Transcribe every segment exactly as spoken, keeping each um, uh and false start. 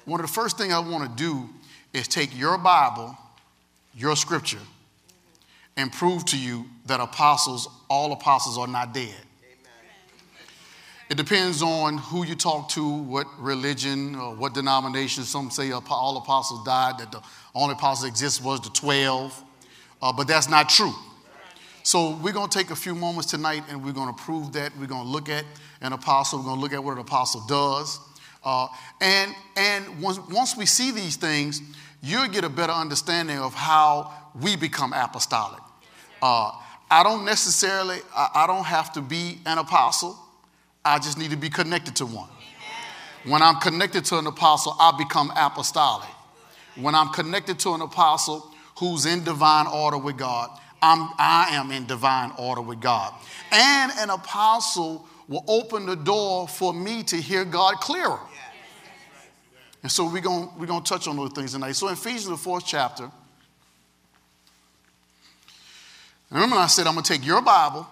one of the first things I want to do is take your Bible, your scripture, and prove to you that apostles, all apostles are not dead. It depends on who you talk to, what religion or what denomination. Some say all apostles died, that the only apostles exist was the twelve, uh, but that's not true. So we're going to take a few moments tonight and we're going to prove that. We're going to look at an apostle. We're going to look at what an apostle does. Uh, and and once, once we see these things, you'll get a better understanding of how we become apostolic. Uh, I don't necessarily, I, I don't have to be an apostle. I just need to be connected to one. When I'm connected to an apostle, I become apostolic. When I'm connected to an apostle who's in divine order with God, I'm, I am in divine order with God. And an apostle will open the door for me to hear God clearer. And so we're going we're going to touch on those things tonight. So in Ephesians, the fourth chapter, remember I said I'm going to take your Bible,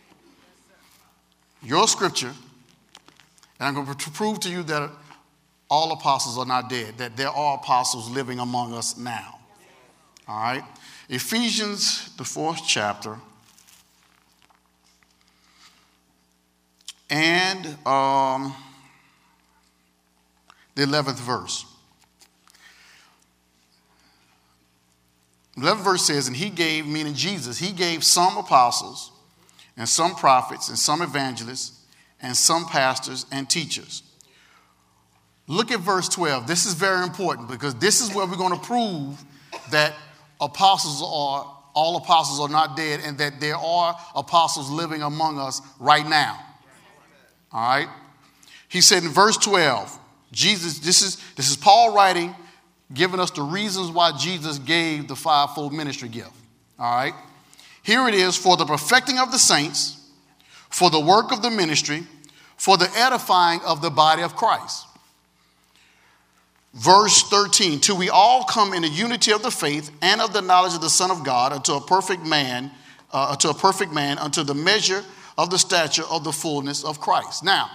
your scripture, and I'm going to prove to you that all apostles are not dead, that there are apostles living among us now. All right? Ephesians, the fourth chapter, and um, the eleventh verse. The eleventh verse says, and he gave, meaning Jesus, he gave some apostles, and some prophets, and some evangelists, and some pastors and teachers. Look at verse twelve. This is very important because this is where we're going to prove that apostles are, all apostles are not dead and that there are apostles living among us right now. All right? He said in verse twelve, Jesus, this is, this is Paul writing, giving us the reasons why Jesus gave the fivefold ministry gift. All right? Here it is, for the perfecting of the saints, for the work of the ministry, for the edifying of the body of Christ. Verse thirteen, till we all come in the unity of the faith and of the knowledge of the Son of God, unto a perfect man, uh, unto a perfect man, unto the measure of the stature of the fullness of Christ. Now,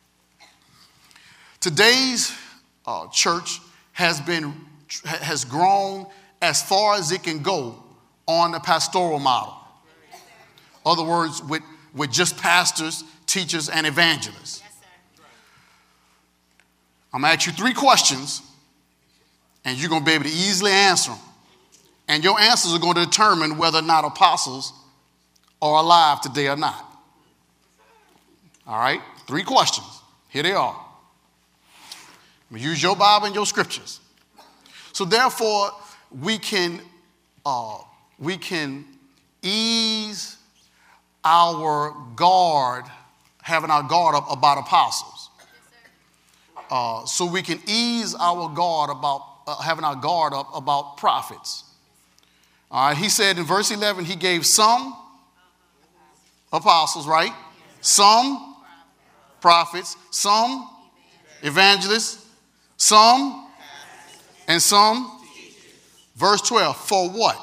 today's uh, church has been has grown as far as it can go on the pastoral model. In other words, with, with just pastors, teachers, and evangelists. Yes, sir. I'm going to ask you three questions, and you're going to be able to easily answer them. And your answers are going to determine whether or not apostles are alive today or not. All right? Three questions. Here they are. Use your Bible and your scriptures. So therefore, we can uh, we can ease our guard, having our guard up about apostles. Uh, so we can ease our guard about uh, having our guard up about prophets. All right. He said in verse eleven, he gave some apostles, right? Some prophets, some evangelists, some and some. Verse twelve, for what?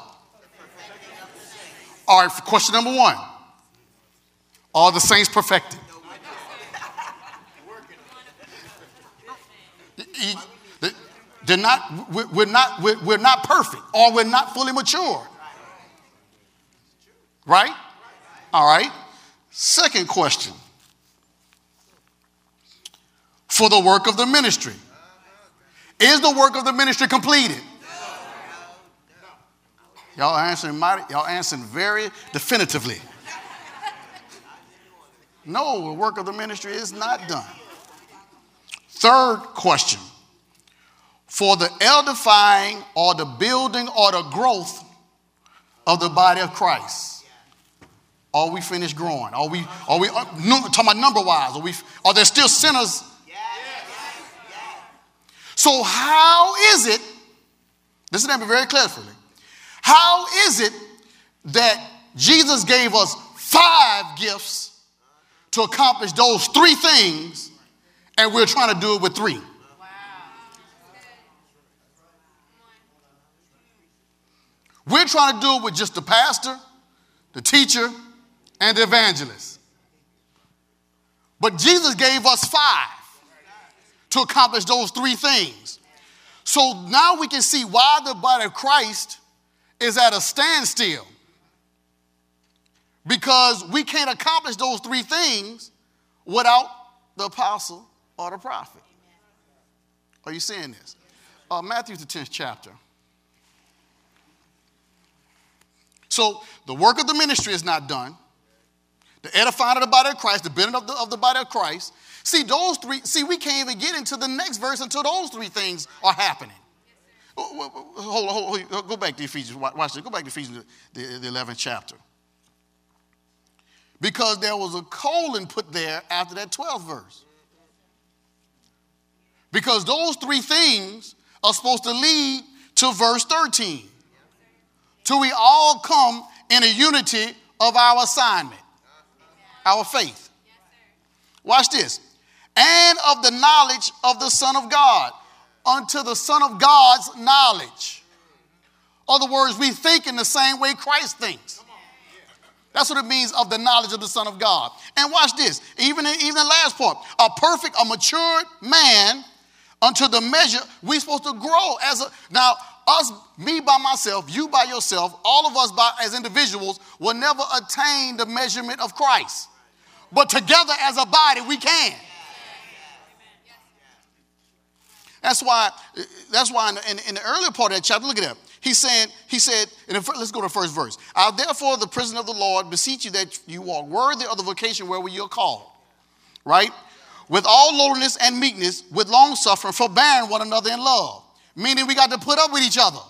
All right, question number one. Are the saints perfected? They're not, we're not, we're not perfect, or we're not fully mature. Right? All right. Second question. For the work of the ministry. Is the work of the ministry completed? Y'all answering mighty, y'all answering very definitively. No, the work of the ministry is not done. Third question. For the edifying or the building or the growth of the body of Christ. Are we finished growing? Are we, are we uh, no, talking about number wise? Are we, are there still sinners? So how is it, listen to me very carefully, how is it that Jesus gave us five gifts to accomplish those three things and we're trying to do it with three? Wow. We're trying to do it with just the pastor, the teacher, and the evangelist. But Jesus gave us five to accomplish those three things. So now we can see why the body of Christ is at a standstill. Because we can't accomplish those three things without the apostle or the prophet. Are you seeing this? Uh, Matthew, the tenth chapter. So the work of the ministry is not done. The edifying of the body of Christ, the building of the, of the body of Christ. See, those three, see, we can't even get into the next verse until those three things are happening. Hold on, hold, hold, go back to Ephesians. Watch this. Go back to Ephesians, the, the eleventh chapter. Because there was a colon put there after that twelfth verse. Because those three things are supposed to lead to verse thirteen. Till we all come in a unity of our assignment, our faith. Watch this. And of the knowledge of the Son of God, unto the Son of God's knowledge. In other words, we think in the same way Christ thinks. That's what it means, of the knowledge of the Son of God. And watch this, even in, even the last part, a perfect, a matured man unto the measure, we're supposed to grow as a, now us, me by myself, you by yourself, all of us by, as individuals will never attain the measurement of Christ. But together as a body, we can. That's why, that's why in the, in, in the earlier part of that chapter, look at that. He said, he said, in the, let's go to the first verse. I therefore, the prisoner of the Lord, beseech you that you walk worthy of the vocation wherewith you are called. Right? With all lowliness and meekness, with long suffering, forbearing one another in love. Meaning we got to put up with each other.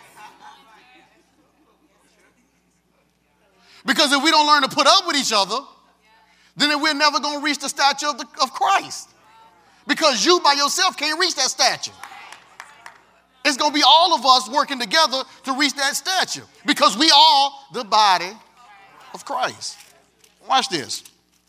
Because if we don't learn to put up with each other, then we're never going to reach the stature of, the, of Christ. Because you by yourself can't reach that stature. It's going to be all of us working together to reach that stature. Because we are the body of Christ. Watch this.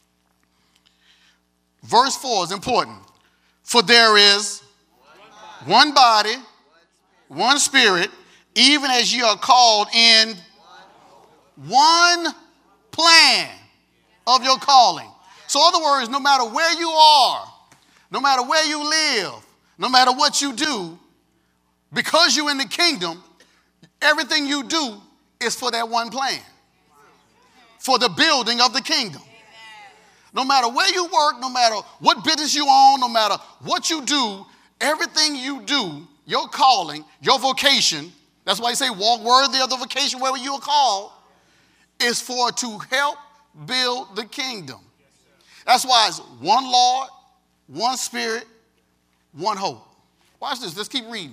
Verse four is important. For there is one body, one spirit, even as you are called in one plan of your calling. So in other words, no matter where you are, no matter where you live, no matter what you do, because you're in the kingdom, everything you do is for that one plan. For the building of the kingdom. No matter where you work, no matter what business you own, no matter what you do, everything you do, your calling, your vocation, that's why you say walk worthy of the vocation where you are called, is for to help build the kingdom. That's why it's one Lord, one Spirit, one hope. Watch this. Let's keep reading.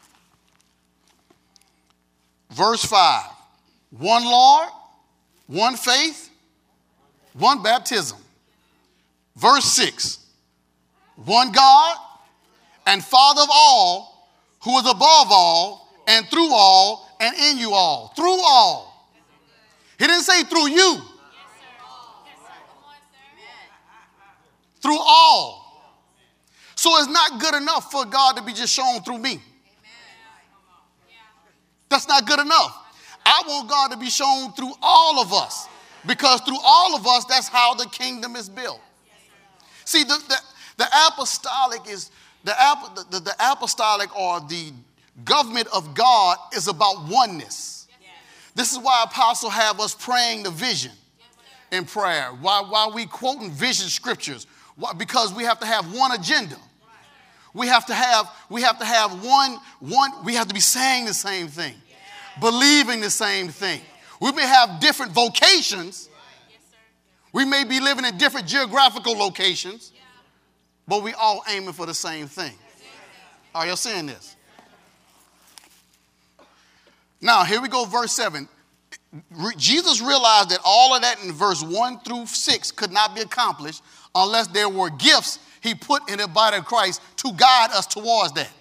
Verse five. One Lord, one faith, one baptism. Verse six. One God and Father of all, who is above all and through all and in you all. Through all. He didn't say through you. Through all. So it's not good enough for God to be just shown through me. That's not good enough. I want God to be shown through all of us. Because through all of us, that's how the kingdom is built. See, the, the, the apostolic is, the, the, the apostolic or the government of God is about oneness. This is why Apostle have us praying the vision in prayer. Why, why we quoting vision scriptures. Why, because we have to have one agenda. We have to have, we have to have one, one, we have to be saying the same thing, believing the same thing. We may have different vocations. We may be living in different geographical locations, but we all aiming for the same thing. Are y'all seeing this? Now, here we go, verse seven. Jesus realized that all of that in verse one through six could not be accomplished unless there were gifts he put in the body of Christ to guide us towards that.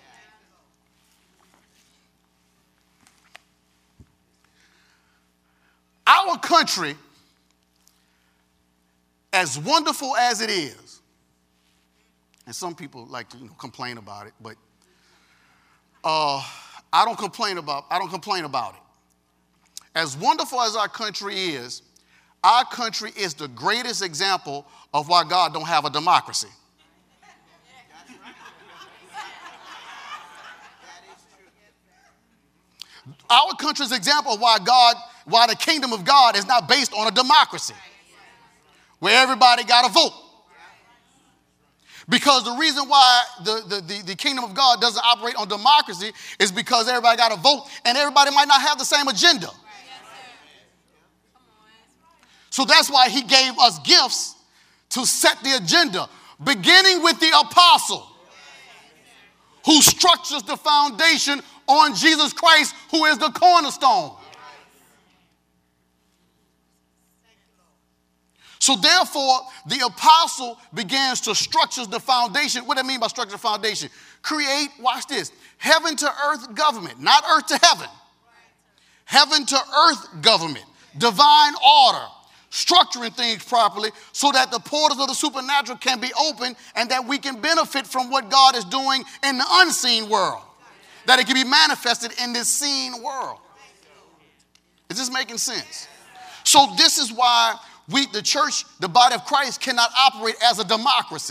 Our country, as wonderful as it is, and some people like to you know, complain about it, but uh, I don't complain about I don't complain about it. As wonderful as our country is, our country is the greatest example of why God don't have a democracy. Our country's example of why God, why the kingdom of God is not based on a democracy where everybody got a vote. Because the reason why the, the, the, the kingdom of God doesn't operate on democracy is because everybody got a vote and everybody might not have the same agenda. So that's why he gave us gifts to set the agenda, beginning with the apostle who structures the foundation on Jesus Christ, who is the cornerstone. So therefore, the apostle begins to structure the foundation. What do I mean by structure the foundation? Create, watch this, heaven to earth government, not earth to heaven. Heaven to earth government, divine order, structuring things properly so that the portals of the supernatural can be opened and that we can benefit from what God is doing in the unseen world, that it can be manifested in this seen world. Is this making sense? So this is why we, the church, the body of Christ, cannot operate as a democracy.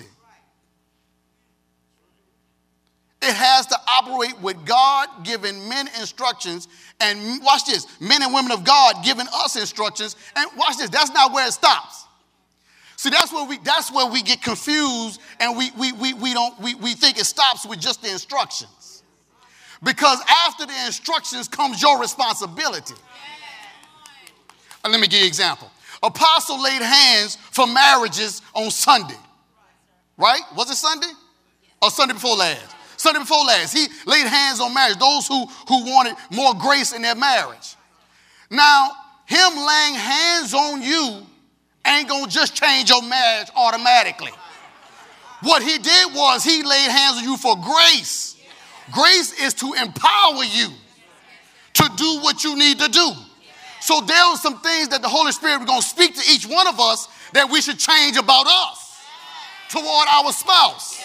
It has to operate with God giving men instructions, and watch this, men and women of God giving us instructions, and watch this, that's not where it stops. See, that's where we that's where we get confused, and we we we, we don't we, we think it stops with just the instructions. Because after the instructions comes your responsibility. And let me give you an example. Apostle laid hands for marriages on Sunday. Right? Was it Sunday? Or Sunday before last? Sunday before last. He laid hands on marriage. Those who, who wanted more grace in their marriage. Now, him laying hands on you ain't going to just change your marriage automatically. What he did was he laid hands on you for grace. Grace is to empower you to do what you need to do. So there are some things that the Holy Spirit is going to speak to each one of us that we should change about us toward our spouse.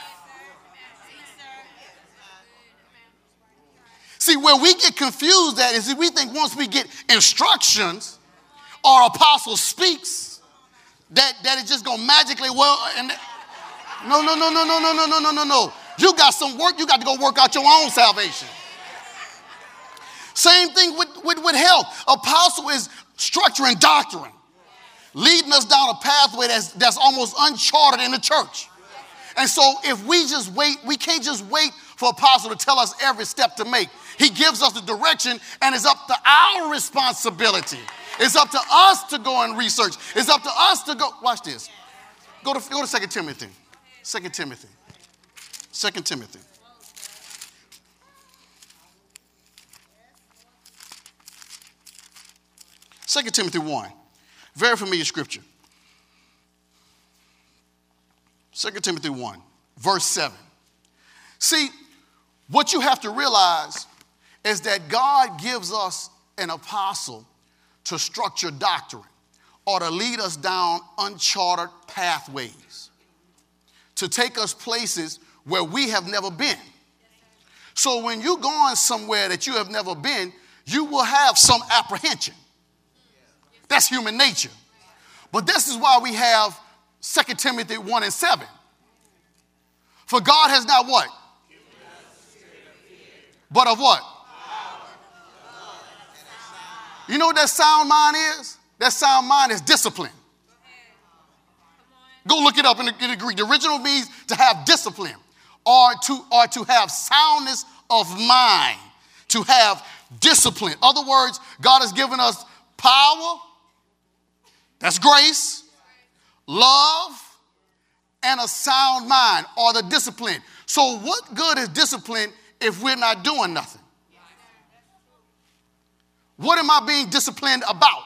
See, where we get confused at is that we think once we get instructions or apostle speaks, that, that it's just going to magically, well, and no, no, no, no, no, no, no, no, no, no, no. You got some work. You got to go work out your own salvation. Same thing with, with, with health. Apostle is structuring doctrine, leading us down a pathway that's, that's almost uncharted in the church. And so if we just wait, we can't just wait for apostle to tell us every step to make. He gives us the direction, and it's up to our responsibility. It's up to us to go and research. It's up to us to go. Watch this. Go to, go to Second Timothy. Second Timothy. Second Timothy. Second Timothy one. Very familiar scripture. Second Timothy one, verse seven. See, what you have to realize is that God gives us an apostle to structure doctrine or to lead us down uncharted pathways, to take us places where we have never been. So when you're going somewhere that you have never been, you will have some apprehension. That's human nature. But this is why we have Second Timothy one and seven. For God has not what? But of what? You know what that sound mind is? That sound mind is discipline. Go look it up in the, in the Greek. The original means to have discipline or to, or to have soundness of mind, to have discipline. In other words, God has given us power, that's grace, love, and a sound mind or the discipline. So what good is discipline if we're not doing nothing? What am I being disciplined about?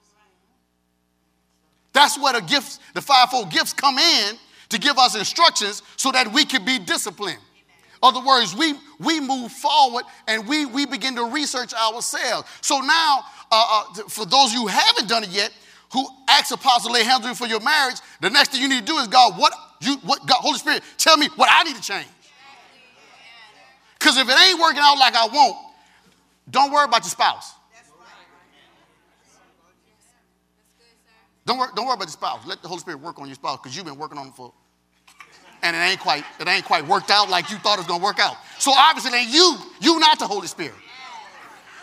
That's where the gifts, the fivefold gifts come in to give us instructions so that we can be disciplined. In other words, we, we move forward and we, we begin to research ourselves. So now, uh, uh, for those of you who haven't done it yet, who ask apostle lay hands on you for your marriage, the next thing you need to do is, God, what you, what God, Holy Spirit, tell me what I need to change. Because if it ain't working out like I want, don't worry about your spouse. Don't worry, don't worry about your spouse. Let the Holy Spirit work on your spouse because you've been working on it for, and it ain't quite, it ain't quite worked out like you thought it was going to work out. So obviously it ain't you, you not the Holy Spirit.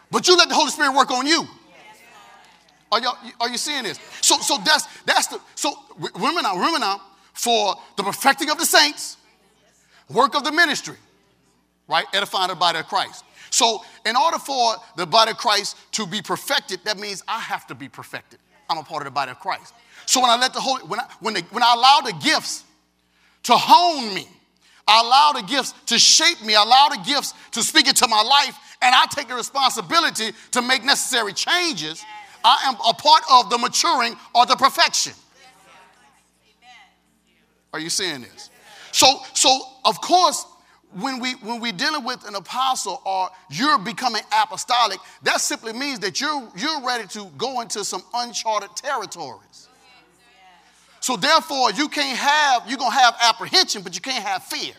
But you let the Holy Spirit work on you. Are you, are you seeing this? So, so that's that's the so remember now, remember now, for the perfecting of the saints, work of the ministry, right? Edifying the body of Christ. So, in order for the body of Christ to be perfected, that means I have to be perfected. I'm a part of the body of Christ. So when I let the Holy, when I when the, when I allow the gifts to hone me, I allow the gifts to shape me, I allow the gifts to speak into my life, and I take the responsibility to make necessary changes. I am a part of the maturing or the perfection. Are you seeing this? So, so of course, when we when we're dealing with an apostle or you're becoming apostolic, that simply means that you're you're ready to go into some uncharted territories. So therefore, you can't have you're gonna have apprehension, but you can't have fear.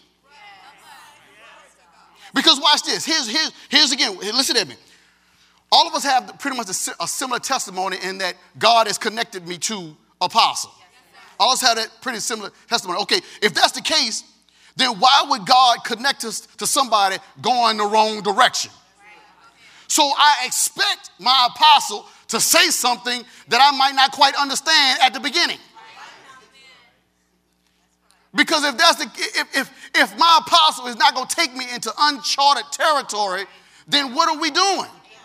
Because watch this. Here's here's here's again. Listen to me. All of us have pretty much a, a similar testimony in that God has connected me to apostle. All of us have that pretty similar testimony. Okay, if that's the case, then why would God connect us to somebody going the wrong direction? So I expect my apostle to say something that I might not quite understand at the beginning. Because if that's the if if, if my apostle is not going to take me into uncharted territory, then what are we doing?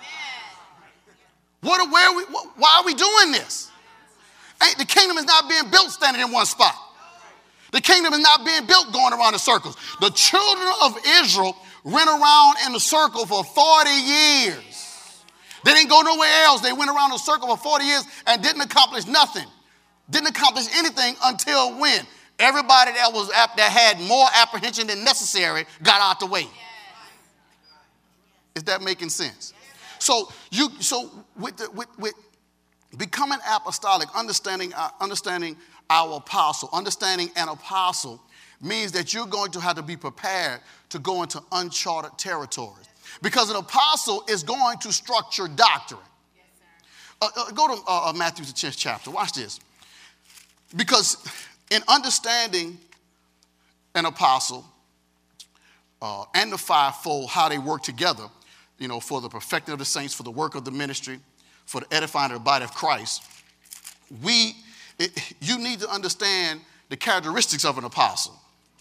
What are, where are we, why are we doing this? Ain't, the kingdom is not being built standing in one spot. The kingdom is not being built going around in circles. The children of Israel went around in a circle for forty years. They didn't go nowhere else. They went around in a circle for forty years and didn't accomplish nothing. Didn't accomplish anything until when? Everybody that was that had more apprehension than necessary got out the way. Is that making sense? So you so with the, with with becoming apostolic, understanding uh, understanding our apostle, understanding an apostle means that you're going to have to be prepared to go into uncharted territories. Because an apostle is going to structure doctrine. Yes, uh, uh, go to uh, Matthew the tenth chapter. Watch this. Because in understanding an apostle uh, and the fivefold, how they work together, you know, for the perfecting of the saints, for the work of the ministry, for the edifying of the body of Christ, we, it, you need to understand the characteristics of an apostle.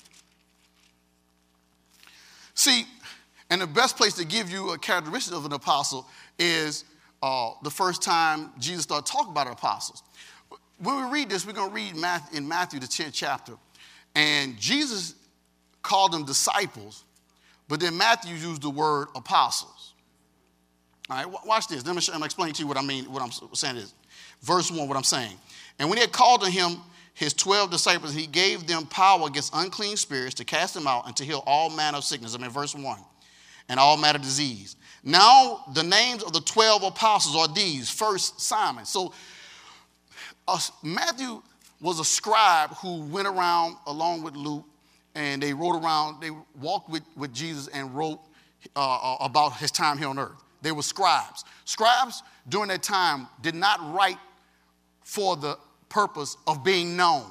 See, and the best place to give you a characteristic of an apostle is uh, the first time Jesus started talking about apostles. When we read this, we're going to read Matthew, in Matthew the tenth chapter, and Jesus called them disciples, but then Matthew used the word apostles. All right, watch this. Let me, show, let me explain to you what I mean, what I'm saying is. Verse one, what I'm saying. And when he had called on him his twelve disciples, he gave them power against unclean spirits to cast them out and to heal all manner of sickness. I mean, verse one. And all manner of disease. Now, the names of the twelve apostles are these. First, Simon. So, uh, Matthew was a scribe who went around along with Luke, and they wrote around, they walked with, with Jesus and wrote uh, about his time here on earth. They were scribes. Scribes during that time did not write for the purpose of being known.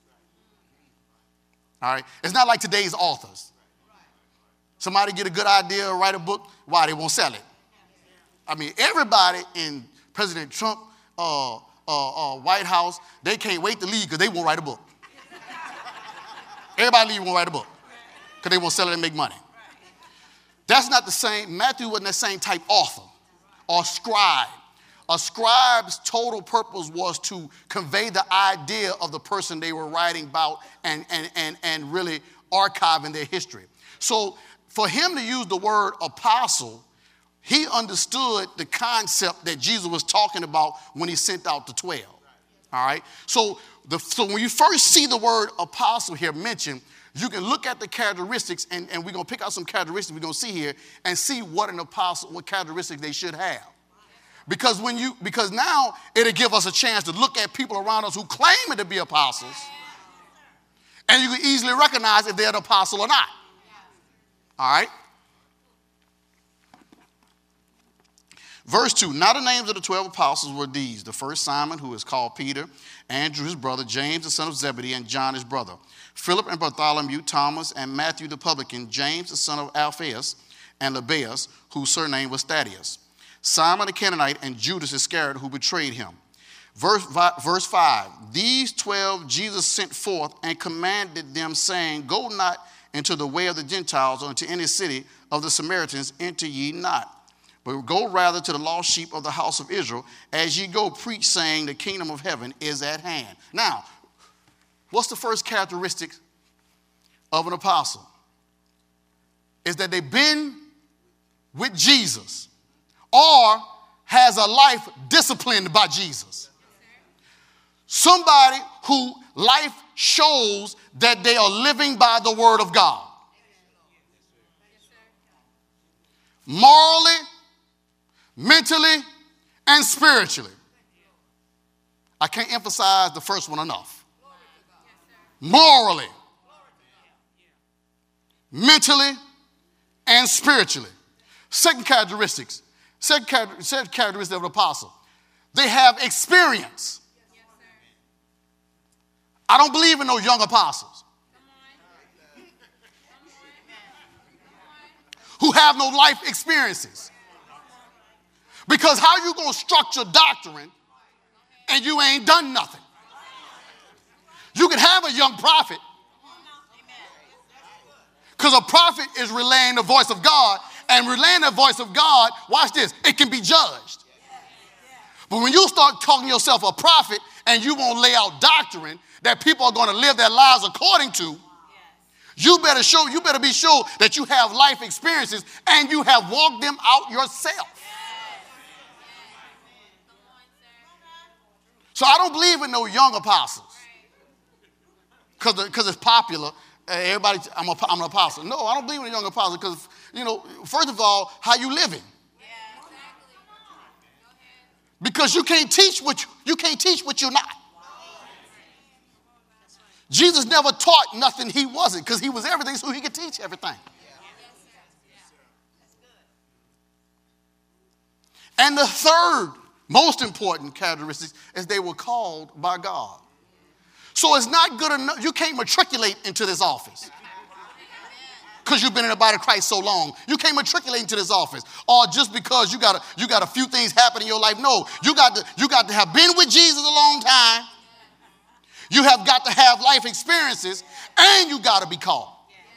All right? It's not like today's authors. Somebody get a good idea, write a book, why they won't sell it? I mean, everybody in President Trump, uh, uh, uh, White House, they can't wait to leave because they won't write a book. Everybody leave won't write a book because they won't sell it and make money. That's not the same. Matthew wasn't the same type author or scribe. A scribe's total purpose was to convey the idea of the person they were writing about and, and, and, and really archiving their history. So for him to use the word apostle, he understood the concept that Jesus was talking about when he sent out the twelve. All right? So, the, so when you first see the word apostle here mentioned, you can look at the characteristics, and, and we're going to pick out some characteristics we're going to see here and see what an apostle, what characteristics they should have. Because when you, because now it'll give us a chance to look at people around us who claim to be apostles, and you can easily recognize if they're an apostle or not. All right? Verse two, now the names of the twelve apostles were these. The first, Simon, who is called Peter, Andrew, his brother, James, the son of Zebedee, and John, his brother, Philip and Bartholomew, Thomas, and Matthew the publican, James, the son of Alphaeus, and Lebbaeus, whose surname was Thaddeus, Simon the Canaanite, and Judas Iscariot, who betrayed him. Verse, verse five, these twelve Jesus sent forth and commanded them, saying, go not into the way of the Gentiles or into any city of the Samaritans, enter ye not. But go rather to the lost sheep of the house of Israel. As ye go, preach, saying, the kingdom of heaven is at hand. Now, what's the first characteristic of an apostle? Is that they've been with Jesus or has a life disciplined by Jesus. Somebody who life shows that they are living by the word of God. Morally, mentally, and spiritually. I can't emphasize the first one enough. Morally, mentally, and spiritually. Second characteristics. Second, char- second characteristic of an apostle. They have experience. I don't believe in no young apostles who have no life experiences. Because how you going to structure doctrine and you ain't done nothing? You can have a young prophet, because a prophet is relaying the voice of God, and relaying the voice of God, watch this, it can be judged. But when you start talking yourself a prophet and you won't lay out doctrine that people are going to live their lives according to, you better show, you better be sure that you have life experiences and you have walked them out yourself. So I don't believe in no young apostles because because it's popular. Everybody, I'm, a, I'm an apostle. No, I don't believe in a young apostle because, you know, first of all, how you living? Because you can't teach what you, you can't teach what you're not. Jesus never taught nothing he wasn't, because he was everything so he could teach everything. And the third most important characteristic is they were called by God. So it's not good enough. You can't matriculate into this office because you've been in the body of Christ so long. You can't matriculate into this office, or just because you got a, you got a few things happen in your life. No, you got to you got to have been with Jesus a long time. You have got to have life experiences, and you got to be called.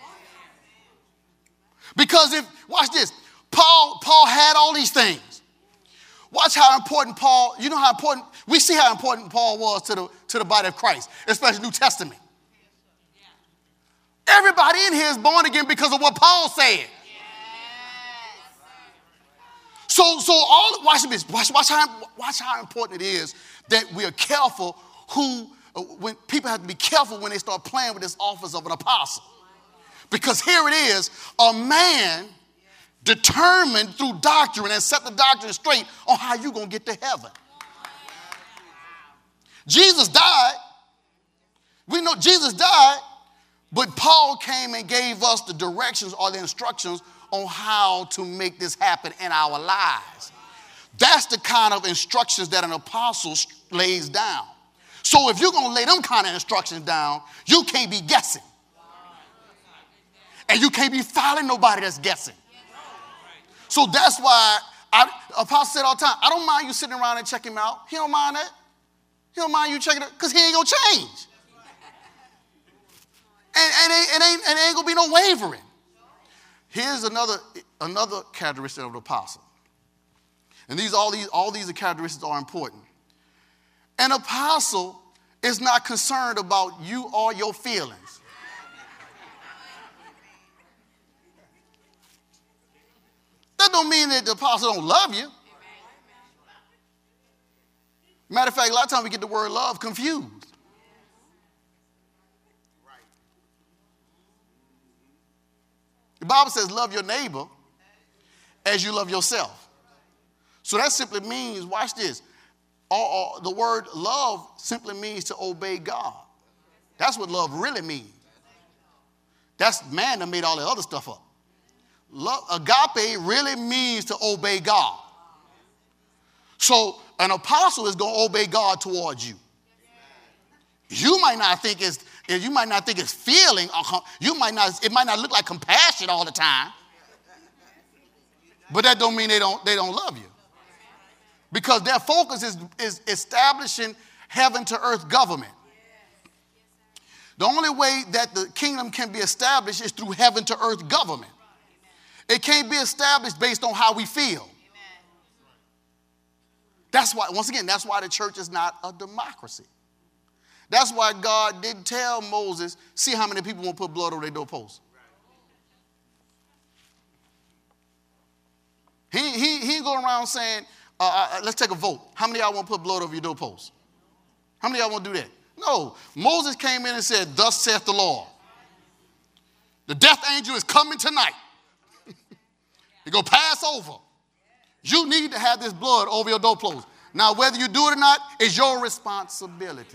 Because if, watch this, Paul Paul had all these things. Watch how important Paul, you know how important, we see how important Paul was to the, to the body of Christ, especially New Testament. Everybody in here is born again because of what Paul said. So, so all, watch this, watch, watch, how, watch how important it is that we are careful who, when people have to be careful when they start playing with this office of an apostle. Because here it is, a man determined through doctrine and set the doctrine straight on how you're going to get to heaven. Jesus died. We know Jesus died, but Paul came and gave us the directions or the instructions on how to make this happen in our lives. That's the kind of instructions that an apostle lays down. So if you're going to lay them kind of instructions down, you can't be guessing. And you can't be following nobody that's guessing. So that's why I, Apostle said all the time, I don't mind you sitting around and checking him out. He don't mind that. He don't mind you checking it because he ain't going to change. And, and, it, and, ain't, and it ain't going to be no wavering. Here's another, another characteristic of the apostle. And these all these all these characteristics are important. An apostle is not concerned about you or your feelings. That don't mean that the apostle don't love you. Matter of fact, a lot of times we get the word love confused. The Bible says love your neighbor as you love yourself. So that simply means, watch this, or, or the word love simply means to obey God. That's what love really means. That's man that made all the other stuff up. Love, agape really means to obey God. So an apostle is going to obey God towards you. You might not think it's you might not think it's feeling. You might not. It might not look like compassion all the time. But that don't mean they don't they don't love you. Because their focus is, is establishing heaven to earth government. The only way that the kingdom can be established is through heaven to earth government. It can't be established based on how we feel. That's why, once again, that's why the church is not a democracy. That's why God didn't tell Moses, see how many people won't put blood on their doorposts. He, he, he ain't going around saying, uh, uh, let's take a vote. How many of y'all want to put blood over your doorposts? How many of y'all want to do that? No. Moses came in and said, thus saith the Lord. The death angel is coming tonight. He go pass over. You need to have this blood over your doorpost. Now, whether you do it or not is your responsibility.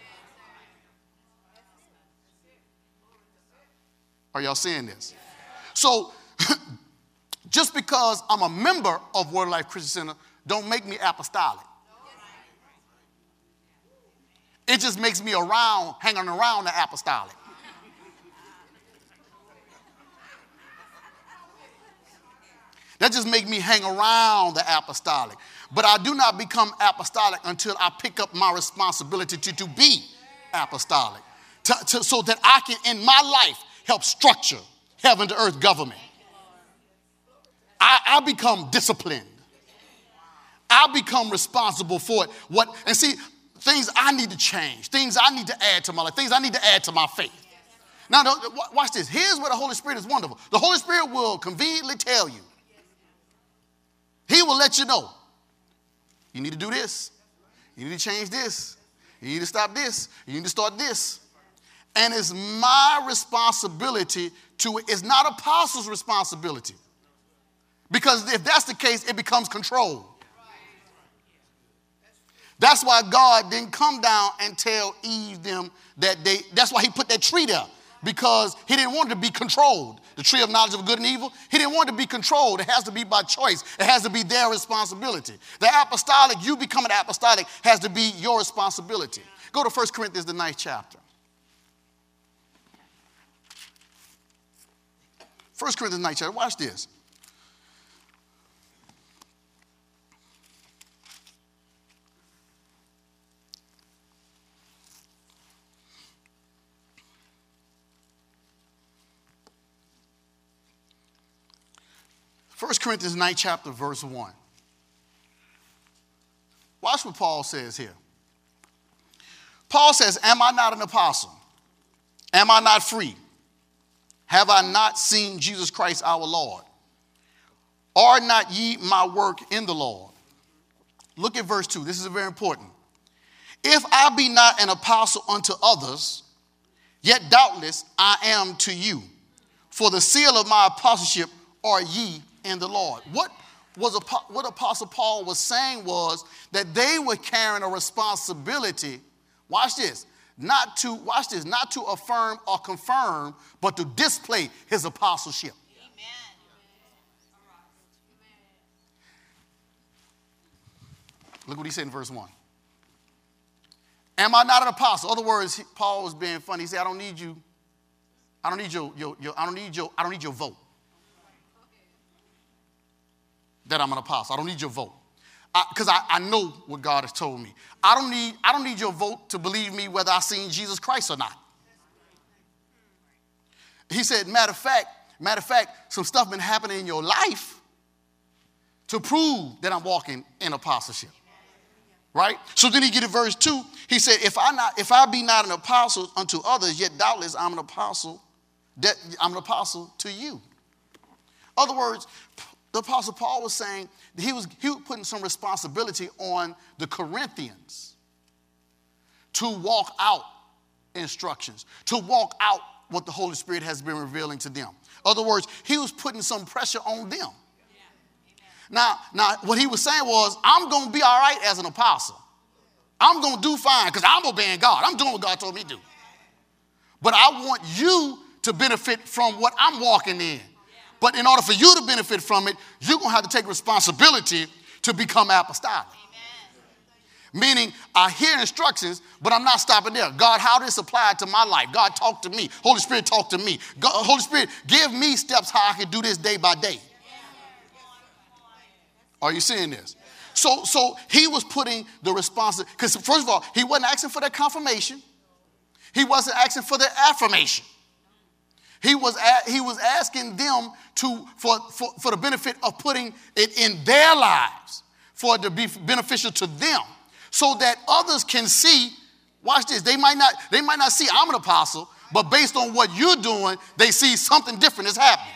Are y'all seeing this? So, just because I'm a member of Word of Life Christian Center, don't make me apostolic. It just makes me around, hanging around the apostolic. That just makes me hang around the apostolic. But I do not become apostolic until I pick up my responsibility to, to be apostolic. To, to, so that I can, in my life, help structure heaven to earth government. I, I become disciplined. I become responsible for it. What, and see, things I need to change, things I need to add to my life, things I need to add to my faith. Now, watch this. Here's where the Holy Spirit is wonderful. The Holy Spirit will conveniently tell you. He will let you know. You need to do this. You need to change this. You need to stop this. You need to start this. And it's my responsibility to it. It's not apostles' responsibility. Because if that's the case, it becomes control. That's why God didn't come down and tell Eve them that they, that's why he put that tree there. Because he didn't want it to be controlled. The tree of knowledge of good and evil, he didn't want it to be controlled. It has to be by choice. It has to be their responsibility. The apostolic, you becoming apostolic, has to be your responsibility. Go to First Corinthians, the ninth chapter. First Corinthians, ninth chapter. Watch this. First Corinthians ninth chapter, verse one. Watch what Paul says here. Paul says, am I not an apostle? Am I not free? Have I not seen Jesus Christ our Lord? Are not ye my work in the Lord? Look at verse two. This is very important. If I be not an apostle unto others, yet doubtless I am to you. For the seal of my apostleship are ye in the Lord. What was what Apostle Paul was saying was that they were carrying a responsibility. Watch this. Not to, watch this, not to affirm or confirm, but to display his apostleship. Amen. Look what he said in verse one. Am I not an apostle? In other words, Paul was being funny. He said, I don't need you. I don't need your, your, your I don't need your, I don't need your vote. That I'm an apostle. I don't need your vote. Because I, I, I know what God has told me. I don't need, I don't need your vote to believe me whether I've seen Jesus Christ or not. He said, matter of fact, matter of fact, some stuff been happening in your life to prove that I'm walking in apostleship. Right? So then he get to verse two. He said, if I not, if I be not an apostle unto others, yet doubtless I'm an apostle, that I'm an apostle to you. In other words, the Apostle Paul was saying that he was, he was putting some responsibility on the Corinthians to walk out instructions, to walk out what the Holy Spirit has been revealing to them. In other words, he was putting some pressure on them. Yeah. Now, now, what he was saying was, I'm going to be all right as an apostle. I'm going to do fine because I'm obeying God. I'm doing what God told me to do. But I want you to benefit from what I'm walking in. But in order for you to benefit from it, you're going to have to take responsibility to become apostolic. Amen. Meaning, I hear instructions, but I'm not stopping there. God, how does this apply to my life? God, talk to me. Holy Spirit, talk to me. God, Holy Spirit, give me steps how I can do this day by day. Are you seeing this? So, so he was putting the responsibility, because first of all, he wasn't asking for their confirmation. He wasn't asking for their affirmation. He was, a, he was asking them to, for, for, for the benefit of putting it in their lives, for it to be beneficial to them, so that others can see, watch this, they might not, they might not see I'm an apostle, but based on what you're doing, they see something different is happening.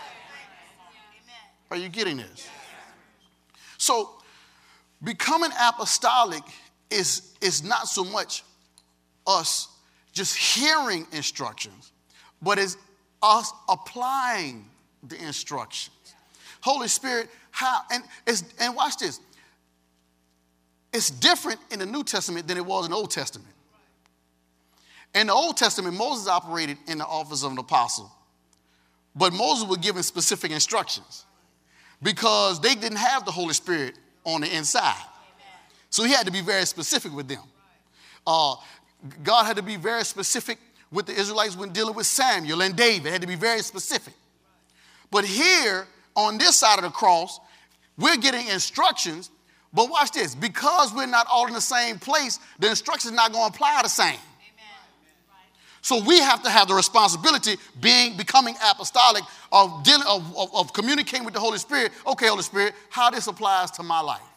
Are you getting this? So becoming apostolic is, is not so much us just hearing instructions, but it's us applying the instructions. Holy Spirit, how, and, it's, and watch this. It's different in the New Testament than it was in the Old Testament. In the Old Testament, Moses operated in the office of an apostle, but Moses was given specific instructions because they didn't have the Holy Spirit on the inside. So he had to be very specific with them. Uh, God had to be very specific with the Israelites when dealing with Samuel and David. Had to be very specific. But here, on this side of the cross, we're getting instructions. But watch this. Because we're not all in the same place, the instructions are not going to apply the same. So we have to have the responsibility, being becoming apostolic, of, dealing, of, of, of communicating with the Holy Spirit. Okay, Holy Spirit, how this applies to my life.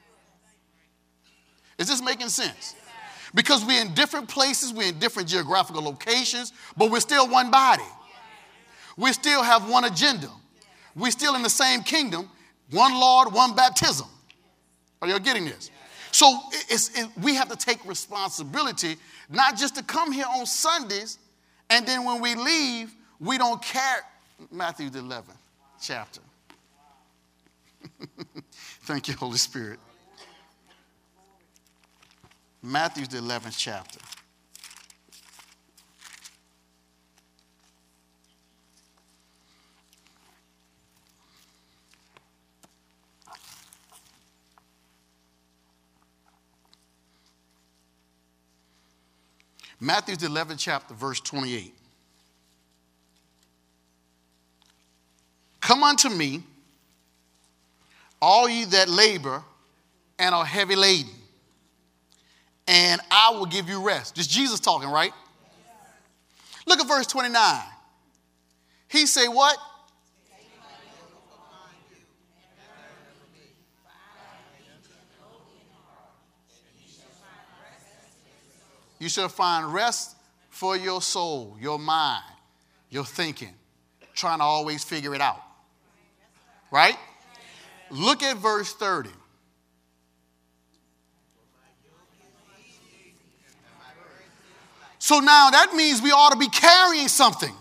Is this making sense? Because we're in different places, we're in different geographical locations, but we're still one body. We still have one agenda. We're still in the same kingdom, one Lord, one baptism. Are you getting this? So it's, it, we have to take responsibility, not just to come here on Sundays, and then when we leave, we don't care. Matthew the eleventh chapter. Thank you, Holy Spirit. Matthew the eleventh chapter. Matthew the eleventh chapter, verse twenty-eight. Come unto me, all ye that labor and are heavy laden, and I will give you rest. This is Jesus talking, right? Look at verse twenty-nine. He say what? You shall find rest for your soul, your mind, your thinking, trying to always figure it out. Right? Look at verse thirty. So now that means we ought to be carrying something.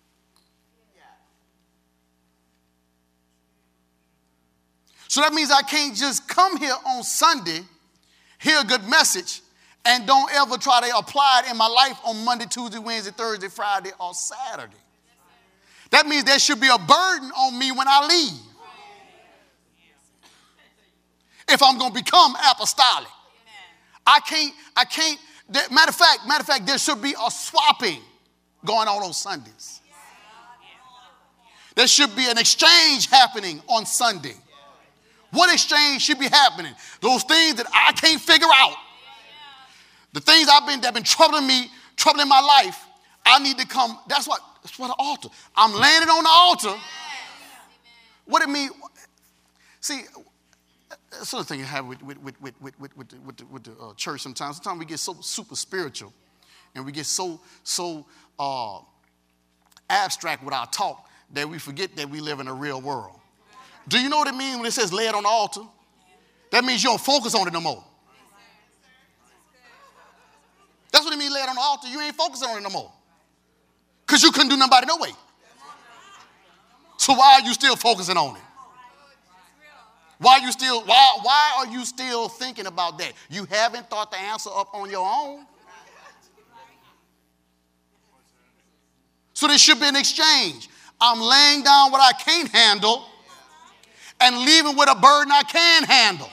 So that means I can't just come here on Sunday, hear a good message, and don't ever try to apply it in my life on Monday, Tuesday, Wednesday, Thursday, Friday, or Saturday. That means there should be a burden on me when I leave. If I'm going to become apostolic. I can't, I can't, matter of fact, matter of fact, there should be a swapping going on on Sundays. There should be an exchange happening on Sunday. What exchange should be happening? Those things that I can't figure out. The things I've been that have been troubling me, troubling my life, I need to come. That's what that's what an altar. I'm landing on the altar. What it mean? See, that's another thing you have with with with with with with, with the, with the, with the uh, church sometimes. Sometimes we get so super spiritual, and we get so so uh, abstract with our talk that we forget that we live in a real world. Do you know what it means when it says lay it on the altar? That means you don't focus on it no more. That's what it means, lay it on the altar. You ain't focusing on it no more. Because you couldn't do nothing about it no way. So why are you still focusing on it? Why are you still, why, why are you still thinking about that? You haven't thought the answer up on your own. So there should be an exchange. I'm laying down what I can't handle and leaving with a burden I can handle.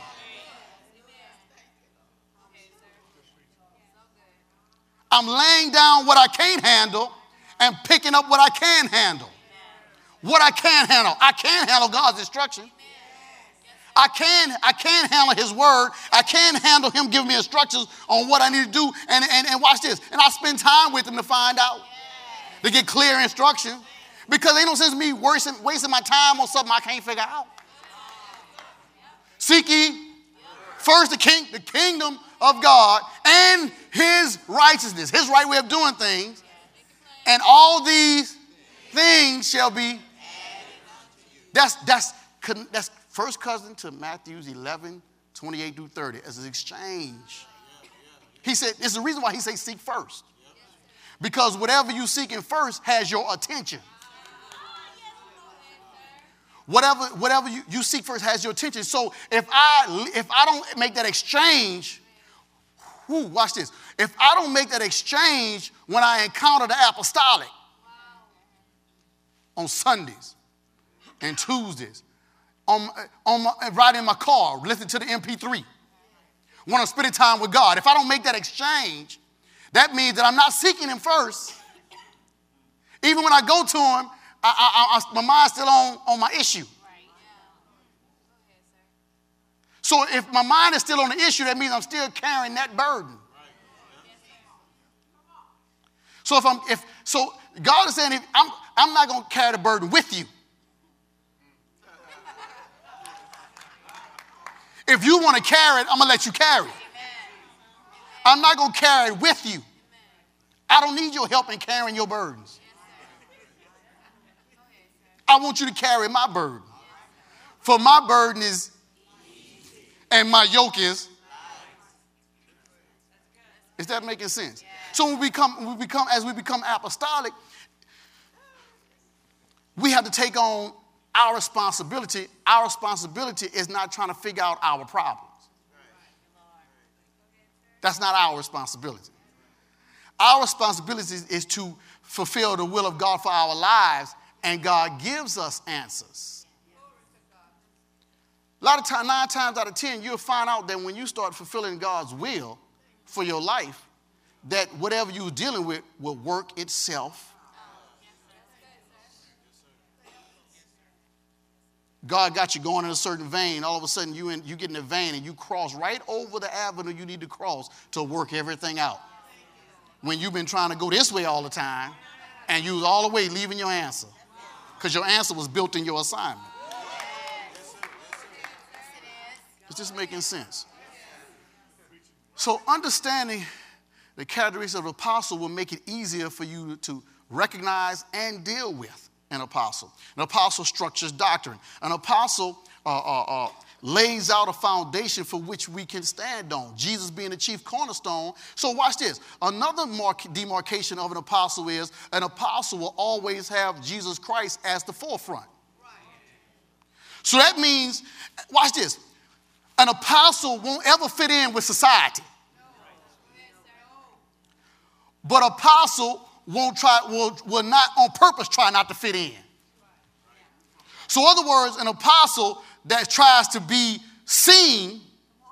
I'm laying down what I can't handle and picking up what I can handle. What I can handle. I can't handle God's instruction. I can, I can handle his word. I can handle him giving me instructions on what I need to do. And, and, and watch this. And I spend time with him to find out, to get clear instruction. Because ain't no sense in me wasting, wasting my time on something I can't figure out. Seek ye first the, king, the kingdom of God and his righteousness, his right way of doing things. And all these things shall be. That's, that's, that's first cousin to Matthew eleven, twenty-eight through thirty as an exchange. He said, it's the reason why he says seek first. Because whatever you seeking first has your attention. Whatever, whatever you, you seek first has your attention. So if I, if I don't make that exchange, whoo, watch this. If I don't make that exchange when I encounter the apostolic on Sundays and Tuesdays, on, on my, riding in my car, listening to the M P three, when I'm spending time with God, if I don't make that exchange, that means that I'm not seeking him first. Even when I go to him, I, I, I, my mind's still on, on my issue. So if my mind is still on the issue, that means I'm still carrying that burden. So if I'm, if so, God is saying, if I'm, I'm not going to carry the burden with you. If you want to carry it, I'm going to let you carry it. I'm not going to carry it with you. I don't need your help in carrying your burdens. I want you to carry my burden. For my burden is, and my yoke is. Is that making sense? So when we become, when we become, as we become apostolic, we have to take on our responsibility. Our responsibility is not trying to figure out our problems. That's not our responsibility. Our responsibility is to fulfill the will of God for our lives, and God gives us answers. A lot of times, nine times out of ten, you'll find out that when you start fulfilling God's will for your life, that whatever you're dealing with will work itself. God got you going in a certain vein. All of a sudden, you, in, you get in a vein and you cross right over the avenue you need to cross to work everything out. When you've been trying to go this way all the time, and you was all the way leaving your answer. Because your answer was built in your assignment. It's just making sense. So understanding the characteristics of an apostle will make it easier for you to recognize and deal with an apostle. An apostle structures doctrine. An apostle uh, uh, uh, lays out a foundation for which we can stand on. Jesus being the chief cornerstone. So watch this. Another mark, demarcation of an apostle is an apostle will always have Jesus Christ as the forefront. So that means, watch this. An apostle won't ever fit in with society. But apostle won't try, will, will not on purpose try not to fit in. So in other words, an apostle that tries to be seen,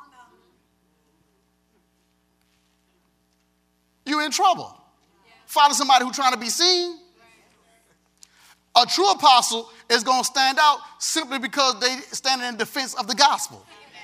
you're in trouble. Follow somebody who's trying to be seen. A true apostle is going to stand out simply because they stand in defense of the gospel.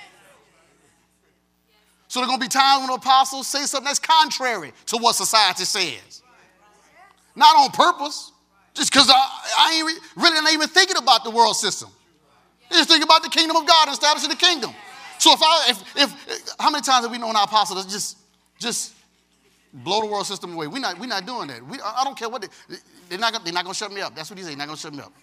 So there are going to be times when apostles say something that's contrary to what society says. Not on purpose, just because I, I ain't re- really not even thinking about the world system. Just think about the kingdom of God and establishing the kingdom. So if I, if, if, how many times have we known our apostles just, just blow the world system away? We're not, we're not doing that. We, I don't care what they, they're not, they're not going to shut me up. That's what he said. They're not going to shut me up.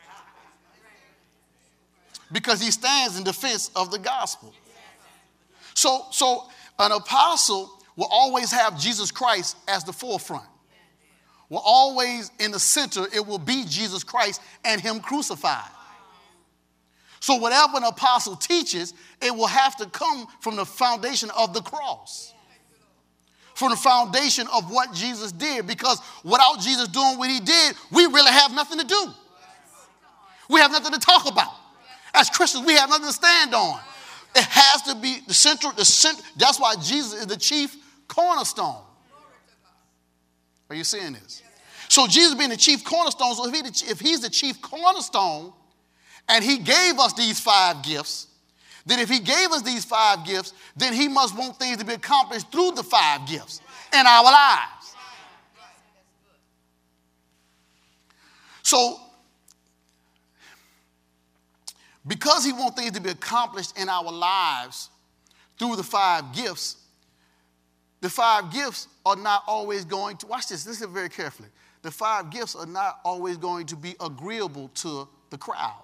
Because he stands in defense of the gospel. So, so an apostle will always have Jesus Christ as the forefront. Will always in the center, it will be Jesus Christ and him crucified. So whatever an apostle teaches, it will have to come from the foundation of the cross. From the foundation of what Jesus did. Because without Jesus doing what he did, we really have nothing to do. We have nothing to talk about. As Christians, we have nothing to stand on. It has to be the central, the center. That's why Jesus is the chief cornerstone. Are you seeing this? So Jesus being the chief cornerstone, so if, he, if he's the chief cornerstone, and he gave us these five gifts, that if he gave us these five gifts, then he must want things to be accomplished through the five gifts in our lives. So, because he wants things to be accomplished in our lives through the five gifts, the five gifts are not always going to, watch this, listen very carefully. The five gifts are not always going to be agreeable to the crowd.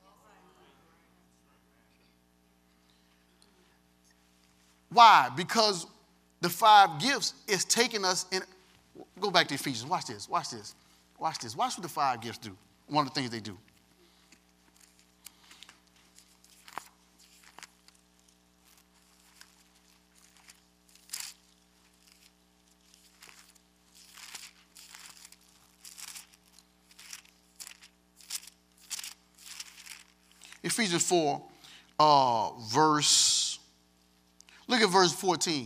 Why? Because the five gifts is taking us in, go back to Ephesians, watch this, watch this, watch this. Watch what the five gifts do, one of the things they do. Ephesians four, uh, verse, look at verse fourteen.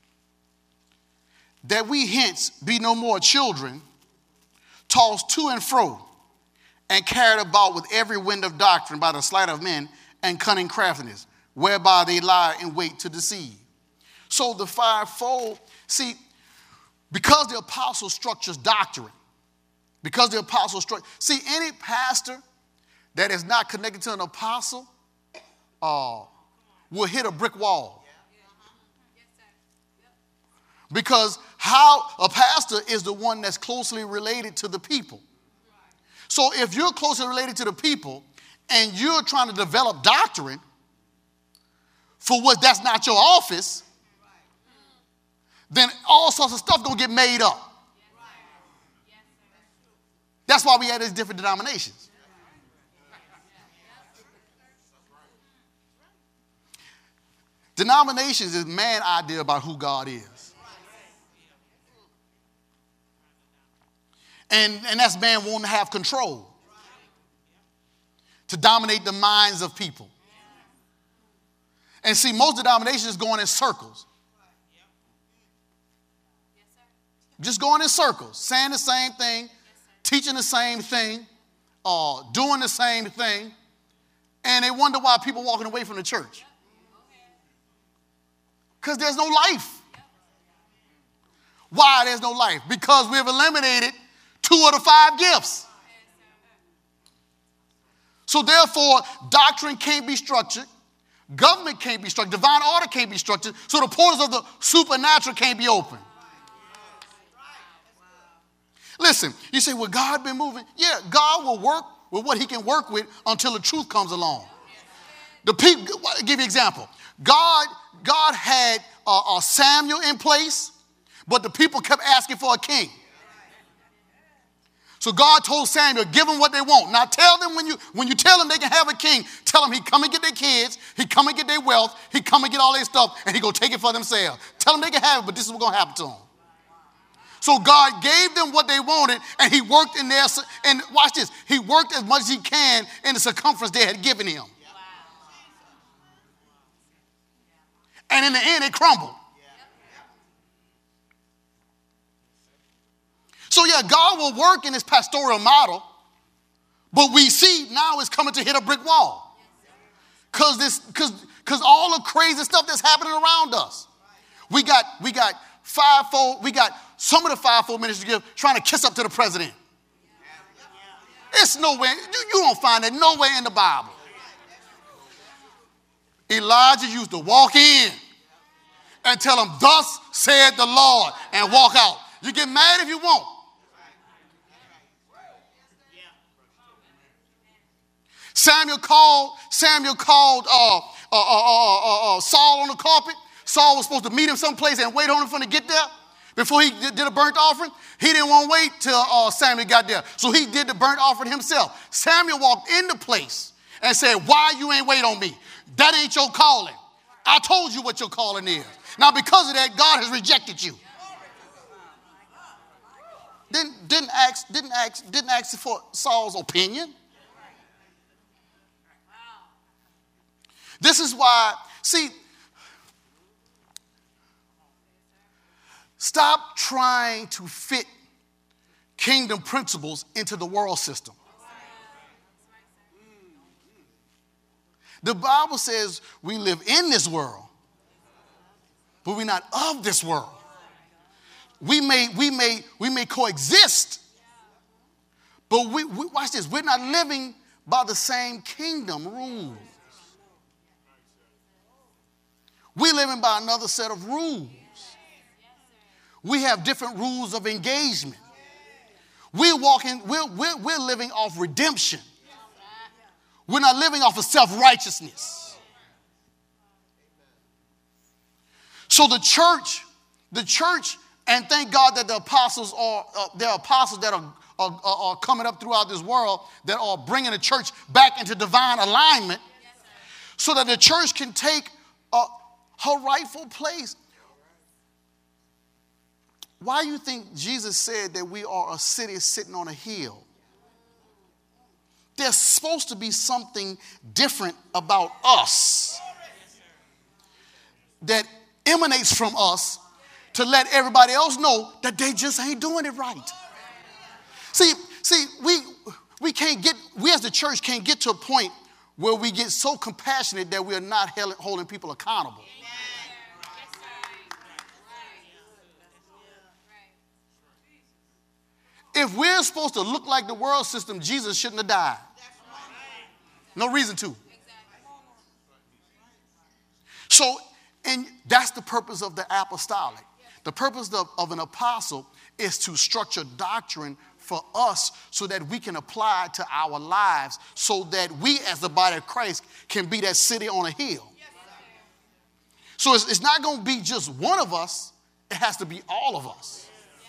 That we hence be no more children, tossed to and fro, and carried about with every wind of doctrine by the sleight of men and cunning craftiness, whereby they lie in wait to deceive. So the fivefold, see, because the apostle structures doctrine, because the apostle structure, see, any pastor that is not connected to an apostle uh, will hit a brick wall. Because how a pastor is the one that's closely related to the people. So if you're closely related to the people and you're trying to develop doctrine for what that's not your office, then all sorts of stuff gonna get made up. That's why we have these different denominations. Denominations is man's idea about who God is. And, and that's man wanting to have control. To dominate the minds of people. And see, most denominations going in circles. Just going in circles, saying the same thing, teaching the same thing, uh, doing the same thing. And they wonder why people are walking away from the church. Because there's no life. Why there's no life? Because we've eliminated two of the five gifts. So therefore, doctrine can't be structured. Government can't be structured. Divine order can't be structured. So the portals of the supernatural can't be open. Listen, you say, well, God been moving. Yeah, God will work with what he can work with until the truth comes along. The people, I'll give you an example. God, God had uh, uh, Samuel in place, but the people kept asking for a king. So God told Samuel, give them what they want. Now tell them when you when you tell them they can have a king, tell them he come and get their kids, he come and get their wealth, he come and get all their stuff, and he go take it for themselves. Tell them they can have it, but this is what's going to happen to them. So God gave them what they wanted, and he worked in their, and watch this, he worked as much as he can in the circumference they had given him. And in the end, it crumbled. So yeah, God will work in his pastoral model, but we see now it's coming to hit a brick wall. Because this, because because all the crazy stuff that's happening around us. We got we got fivefold, we got some of the fivefold ministers give trying to kiss up to the president. It's nowhere, you, you don't find that nowhere in the Bible. Elijah used to walk in and tell him, thus said the Lord, and walk out. You get mad if you want. Samuel called, Samuel called uh, uh, uh, uh, uh, Saul on the carpet. Saul was supposed to meet him someplace and wait on him for him to get there before he did a burnt offering. He didn't want to wait till uh, Samuel got there. So he did the burnt offering himself. Samuel walked in the place and said, why you ain't wait on me? That ain't your calling. I told you what your calling is. Now because of that, God has rejected you. Didn't, didn't, ask, didn't, ask, didn't ask for Saul's opinion. This is why, see, stop trying to fit kingdom principles into the world system. The Bible says we live in this world, but we're not of this world. We may, we may, we may coexist, but we, we watch this. We're not living by the same kingdom rules. We're living by another set of rules. We have different rules of engagement. We're walking, we're, we're, we're living off redemption. We're not living off of self-righteousness. So the church, the church, and thank God that the apostles are, uh, there are apostles that are, are, are coming up throughout this world that are bringing the church back into divine alignment so that the church can take uh, her rightful place. Why do you think Jesus said that we are a city sitting on a hill? There's supposed to be something different about us that emanates from us to let everybody else know that they just ain't doing it right. See, see, we we can't get, we as the church can't get to a point where we get so compassionate that we are not held, holding people accountable. If we're supposed to look like the world system, Jesus shouldn't have died. No reason to. So, and that's the purpose of the apostolic. The purpose of, of an apostle is to structure doctrine for us so that we can apply it to our lives so that we as the body of Christ can be that city on a hill. So it's, it's not going to be just one of us. It has to be all of us.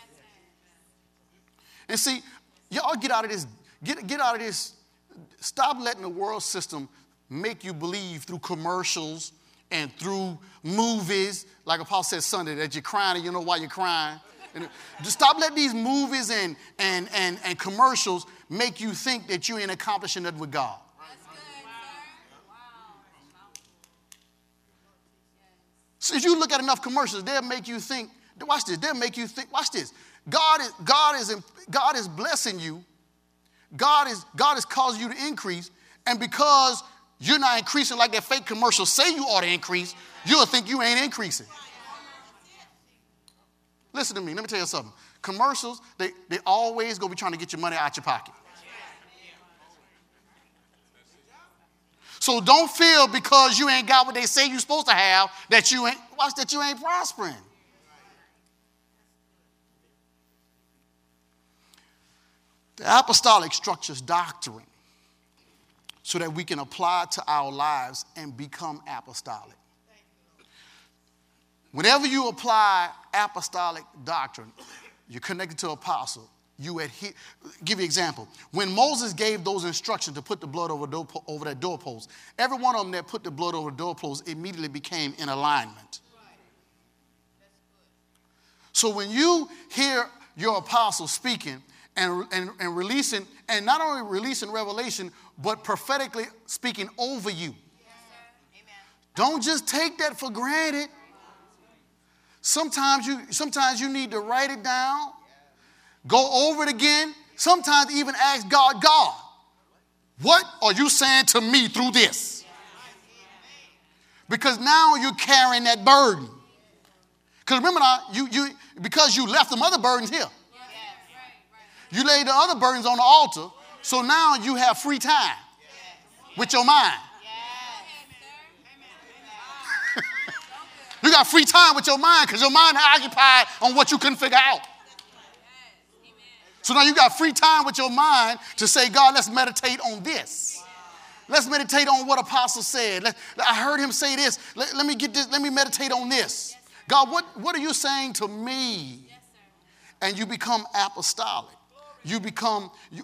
And see, y'all get out of this, get, get out of this. Stop letting the world system make you believe through commercials and through movies, like Apostle said Sunday, that you're crying and you know why you're crying. And just stop letting these movies and, and, and, and commercials make you think that you ain't accomplishing nothing with God. That's good, wow. So if you look at enough commercials, they'll make you think, watch this, they'll make you think, watch this. God is, God is, God is blessing you. God is, God is causing you to increase. And because you're not increasing like that fake commercial say you ought to increase, you'll think you ain't increasing. Listen to me. Let me tell you something. Commercials, they, they always go be trying to get your money out your pocket. So don't feel because you ain't got what they say you're supposed to have that you ain't, watch that you ain't prospering. The apostolic structures doctrine so that we can apply it to our lives and become apostolic. Whenever you apply apostolic doctrine, you're connected to apostle. You adhere. Give you an example. When Moses gave those instructions to put the blood over, door, over that doorpost, every one of them that put the blood over the doorpost immediately became in alignment. So when you hear your apostle speaking, And, and, and releasing, and not only releasing revelation, but prophetically speaking over you. Yes, don't just take that for granted. Sometimes you, sometimes you need to write it down, go over it again. Sometimes even ask God, God, what are you saying to me through this? Because now you're carrying that burden. Because remember now, you, you, because you left them other burdens here. You laid the other burdens on the altar, so now you have free time with your mind. You got free time with your mind because your mind is occupied on what you couldn't figure out. So now you got free time with your mind to say, God, let's meditate on this. Let's meditate on what Apostle said. Let, I heard him say this. Let, let me get this. Let me meditate on this. God, what, what are you saying to me? And you become apostolic. You become, you,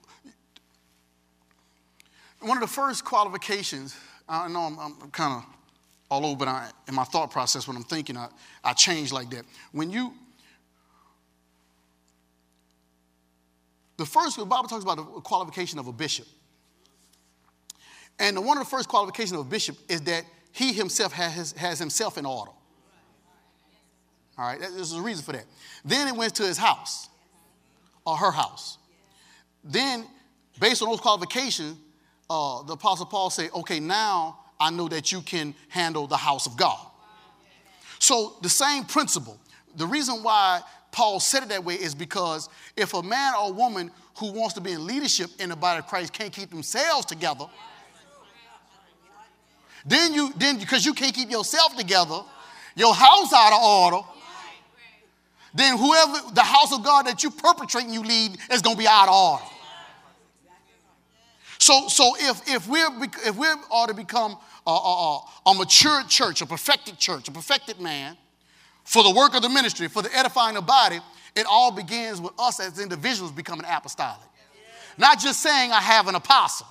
one of the first qualifications, I know I'm, I'm kind of all over, but I, in my thought process, when I'm thinking, I, I change like that. When you, the first, the Bible talks about the qualification of a bishop. And one of the first qualifications of a bishop is that he himself has, has himself in order. All right, there's a reason for that. Then it went to his house. Or her house. Then, based on those qualifications, uh, the Apostle Paul said, okay, now I know that you can handle the house of God. So the same principle. The reason why Paul said it that way is because if a man or woman who wants to be in leadership in the body of Christ can't keep themselves together, then you, then because you can't keep yourself together, your house out of order, then whoever, the house of God that you perpetrate and you lead is going to be out of order. So, so if, if we're if we are to become a, a, a mature church, a perfected church, a perfected man, for the work of the ministry, for the edifying of the body, it all begins with us as individuals becoming apostolic. Not just saying I have an apostle,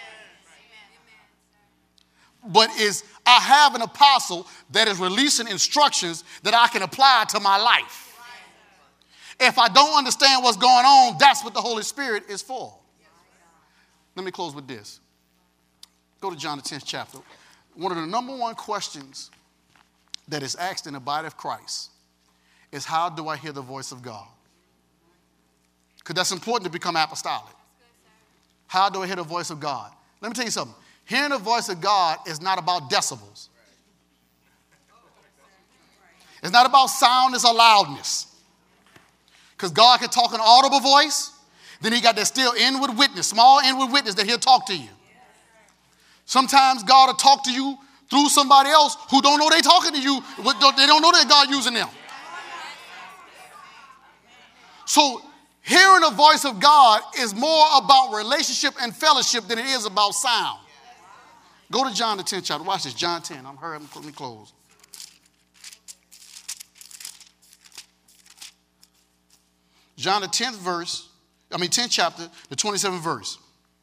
but is I have an apostle that is releasing instructions that I can apply to my life. If I don't understand what's going on, that's what the Holy Spirit is for. Let me close with this. Go to John the tenth chapter. One of the number one questions that is asked in the body of Christ is, how do I hear the voice of God? Because that's important to become apostolic. How do I hear the voice of God? Let me tell you something. Hearing the voice of God is not about decibels. It's not about soundness or loudness. Because God can talk in audible voice. Then he got that still inward witness, small inward witness that he'll talk to you. Sometimes God will talk to you through somebody else who don't know they're talking to you. They don't know that God using them. So hearing the voice of God is more about relationship and fellowship than it is about sound. Go to John the tenth chapter. Watch this, John ten. I'm hurrying, let me close. John the tenth verse. I mean, tenth chapter, the twenty-seventh verse.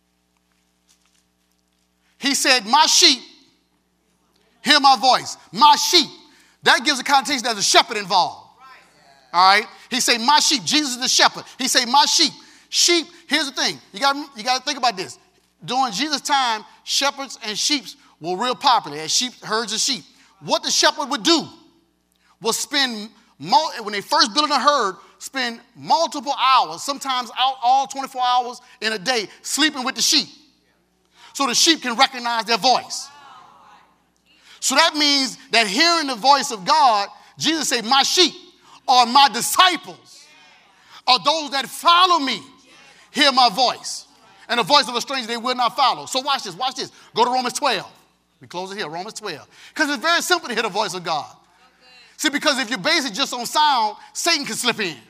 He said, my sheep hear my voice. My sheep. That gives a connotation that there's a shepherd involved. All right? He said, my sheep. Jesus is the shepherd. He said, my sheep. Sheep, here's the thing. You got you got to think about this. During Jesus' time, shepherds and sheep were real popular as sheep, herds of sheep. What the shepherd would do was spend, when they first built a herd, spend multiple hours, sometimes out all twenty-four hours in a day, sleeping with the sheep. So the sheep can recognize their voice. So that means that hearing the voice of God, Jesus said, my sheep are my disciples, are those that follow me, hear my voice. And the voice of a stranger they will not follow. So watch this, watch this. Go to Romans twelve. We close it here, Romans twelve. Because it's very simple to hear the voice of God. See, because if you base it just on sound, Satan can slip in.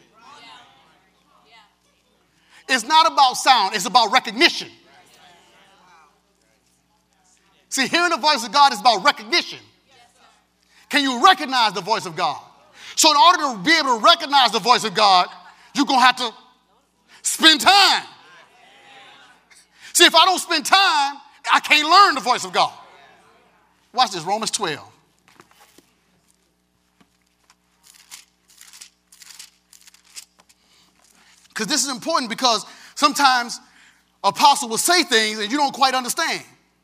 It's not about sound, it's about recognition. See, hearing the voice of God is about recognition. Can you recognize the voice of God? So in order to be able to recognize the voice of God, you're going to have to spend time. See, if I don't spend time, I can't learn the voice of God. Watch this, Romans twelve. Because this is important, because sometimes apostle will say things and you don't quite understand.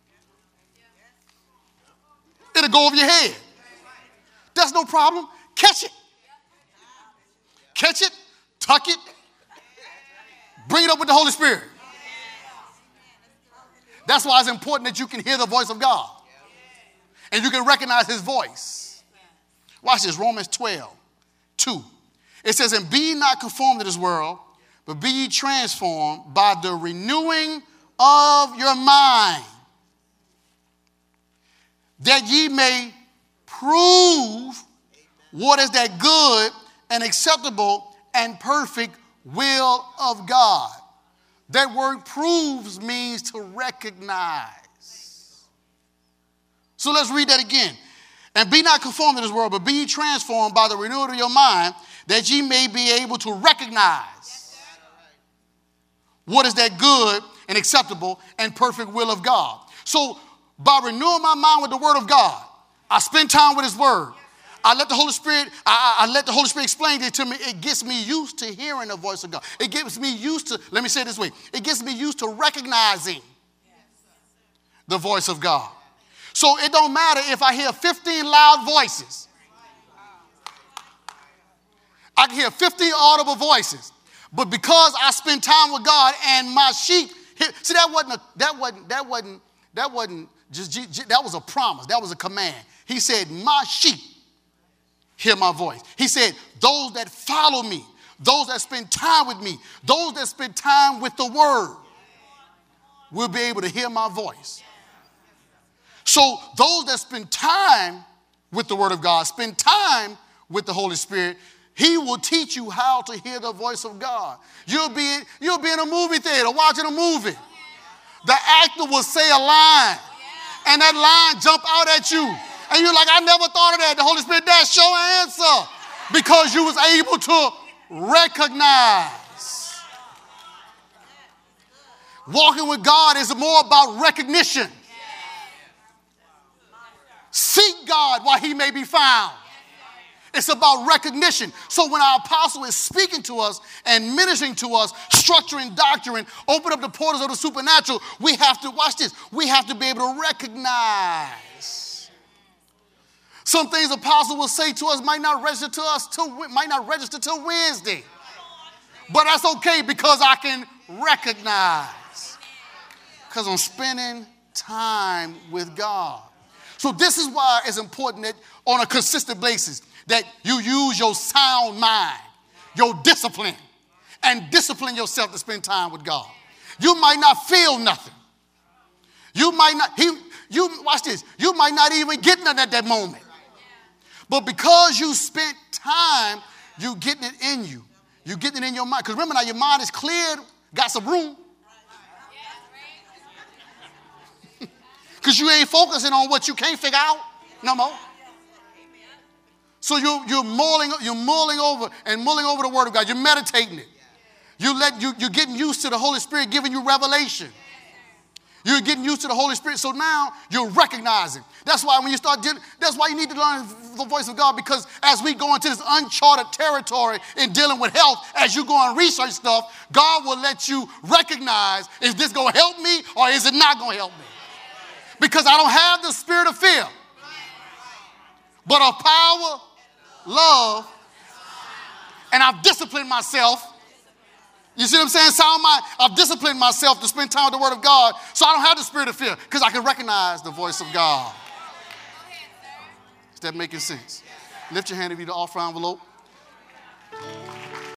It'll go over your head. That's no problem. Catch it. Catch it, tuck it, bring it up with the Holy Spirit. That's why it's important that you can hear the voice of God. And you can recognize his voice. Watch this, Romans twelve, two. It says, and be ye not conformed to this world, but be ye transformed by the renewing of your mind, that ye may prove what is that good and acceptable and perfect will of God. That word proves means to recognize. So let's read that again. And be not conformed to this world, but be ye transformed by the renewal of your mind, that ye may be able to recognize what is that good and acceptable and perfect will of God. So by renewing my mind with the word of God, I spend time with his word. I let the Holy Spirit, I, I let the Holy Spirit explain it to me. It gets me used to hearing the voice of God. It gets me used to, let me say it this way, it gets me used to recognizing the voice of God. So it don't matter if I hear fifteen loud voices. I can hear fifteen audible voices. But because I spend time with God and my sheep, see, that wasn't, a, that wasn't, that wasn't, that wasn't just, that was a promise. That was a command. He said, my sheep hear my voice. He said, those that follow me, those that spend time with me, those that spend time with the word will be able to hear my voice. So those that spend time with the word of God, spend time with the Holy Spirit, he will teach you how to hear the voice of God. You'll be, you'll be in a movie theater watching a movie. The actor will say a line, and that line jump out at you. And you're like, I never thought of that. The Holy Spirit, that's your answer. Because you was able to recognize. Walking with God is more about recognition. Seek God while he may be found. It's about recognition. So when our apostle is speaking to us and ministering to us, structuring doctrine, open up the portals of the supernatural, we have to, watch this, we have to be able to recognize. Some things apostle will say to us might not register to us till, might not register till Wednesday. But that's okay because I can recognize. Because I'm spending time with God. So this is why it's important that on a consistent basis that you use your sound mind, your discipline, and discipline yourself to spend time with God. You might not feel nothing. You might not, he, you watch this, you might not even get nothing at that moment. But because you spent time, you getting it in you. You getting it in your mind. Because remember now, your mind is cleared, got some room. Because you ain't focusing on what you can't figure out no more. So you're, you're, mulling, you're mulling over and mulling over the word of God. You're meditating it. You let, you, you're getting used to the Holy Spirit giving you revelation. You're getting used to the Holy Spirit. So now you're recognizing. That's why when you start dealing, that's why you need to learn the voice of God, because as we go into this uncharted territory in dealing with health, as you go and research stuff, God will let you recognize, is this going to help me or is it not going to help me? Because I don't have the spirit of fear, but of power, love, and I've disciplined myself. You see what I'm saying? Sound mind. I've disciplined myself to spend time with the word of God, so I don't have the spirit of fear because I can recognize the voice of God. Is that making sense? Lift your hand if you need the offering envelope.